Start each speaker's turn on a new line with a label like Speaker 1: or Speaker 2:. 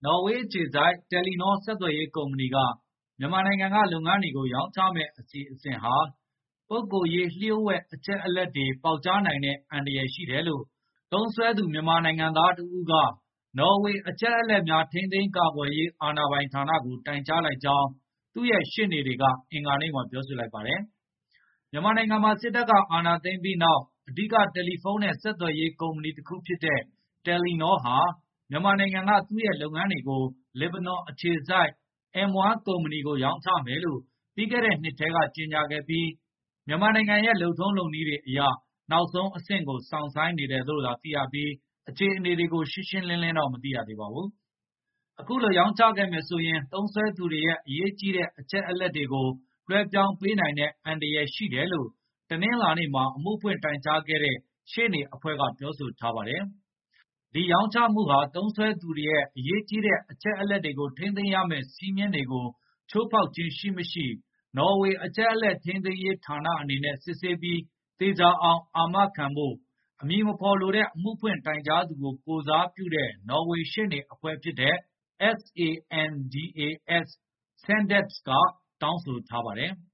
Speaker 1: နော်ဝေးအခြေစိုက် တယ်လီနောဆက်သွယ်ရေးကုမ္ပဏီကမြန်မာနိုင်ငံကလုပ်ငန်းတွေကိုရောင်းချမယ့်အစီအစဉ်ဟာပုဂ္ဂိုလ်ရေးလျှို့ဝှက်အချက်အလက်တွေပေါက်ကြားနိုင်တဲ့အန္တရာယ်ရှိတယ်လို့သုံးစွဲသူမြန်မာနိုင်ငံသားတဦးကနော်ဝေအချက်အလက်များထိန်းသိမ်းကာကွယ်ရေးအာဏာပိုင်ဌာနကိုတိုင်ကြားလိုက်ကြောင်းသူ့ရဲ့ရှေ့နေတွေကအင်္ဂါနေ့မှာပြောဆိုလိုက်ပါတယ်။မြန်မာနိုင်ငံမှာစစ်တပ်ကအာဏာသိမ်းပြီးနောက်အဓိကတယ်လီဖုန်းနဲ့ဆက်သွယ်ရေးကုမ္ပဏီတစ်ခုဖြစ်တဲ့တယ်လီနောဟာမြန်မာနိုင်ငံကသူ့ရဲ့လုပ်ငန်းတွေကိုလေဗနွန်အခြေစိုက် M1 ကုမ္ပဏီကိုရောင်းချမယ်လို့ပြီးခဲ့တဲ့နှစ်ထဲကကြေညာခဲ့ပြီးမြန်မာနိုင်ငံရဲ့လုပ်ထုံးလုပ်နည်းတွေအရနောက်ဆုံးအဆင့်ကိုစောင့်ဆိုင်းနေတယ်လို့သာသိရပြီးအခြေအနေတွေကိုရှင်းရှင်းလင်းလင်းတော့မသိရသေးပါဘူး။အခုလိုရောင်းချခဲ့မယ်ဆိုရင်သုံးစွဲသူတွေရဲ့အရေးကြီးတဲ့အချက်အလက်တွေကိုလွှဲပြောင်းပေးနိုင်တဲ့အန္တရာယ်ရှိတယ်လို့တနင်္လာနေ့မှာအမှုဖွင့်တိုင်ကြားခဲ့တဲ့ရှေ့နေအဖွဲ့ကပြောဆိုထားပါတယ်။ဒီရောင်းချမှုဟာသုံးစွဲသူတွေရဲ့အရေးကြီးတဲ့အချက်အလက်တွေကိုထိန်းသိမ်းရမယ့်စည်းမျဉ်းတွေကိုချိုးဖောက်ခြင်းရှိမရှိနော်ဝေအချက်အလက်ထိန်းသိမ်းရေးဌာနအနေနဲ့စစ်ဆေးပြီးသေချာအောင်အာမခံဖို့အမည်မဖော်လိုတဲ့အမှုဖွင့်တိုင်ကြားသူကိုကိုယ်စားပြုတဲ့နော်ဝေရှေ့နေအဖွဲ့ဖြစ်တဲ့ SANDAS ကတောင်းဆိုထားပါတယ်။